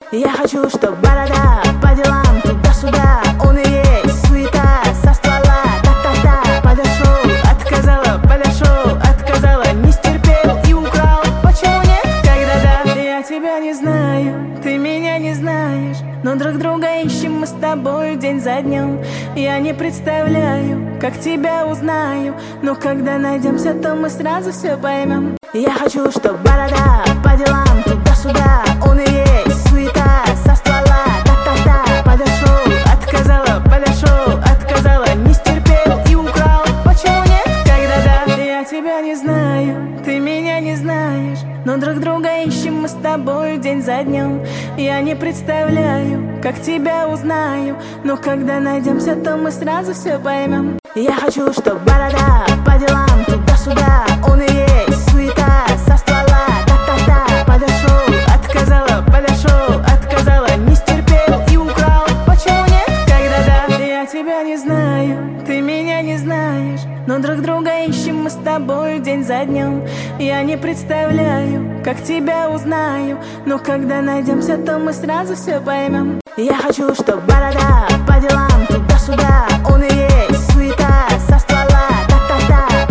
Я хочу, чтоб борода по делам туда-сюда. Он и есть суета со ствола. Та-та-та, подошел, отказала. Не стерпел и украл. Почему нет, когда да? Я тебя не знаю, ты меня не знаешь, но друг друга ищем мы с тобой день за днем. Я не представляю, как тебя узнаю, но когда найдемся, то мы сразу все поймем. Я хочу, чтоб борода по делам туда-сюда. Он и есть суета со ствола. Та-та-та, подошел, отказала. Не стерпел и украл. Почему нет, когда да? Я тебя не знаю, ты меня не знаешь, но друг друга ищем мы с тобой день за днем. Я не представляю, как тебя узнаю, но когда найдемся, то мы сразу все поймем. Я хочу, чтоб борода по делам туда-сюда. Он и есть суета со ствола. Та-та-та, подошел, отказала. Не стерпел и украл. Почему нет, когда да? Я тебя не знаю, ты меня не знаешь, но друг друга ищем мы с тобой день за днем. Я не представляю, как тебя узнаю, но когда найдемся, то мы сразу все поймем. Я хочу, чтоб борода по делам туда-сюда.